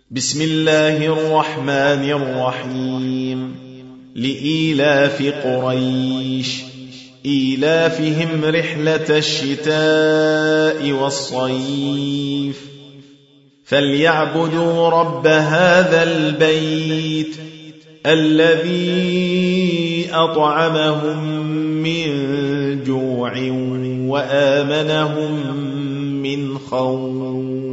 بسم الله الرحمن الرحيم. لإيلاف قريش إيلافهم رحلة الشتاء والصيف فليعبدوا رب هذا البيت الذي أطعمهم من جوع وآمنهم من خوف.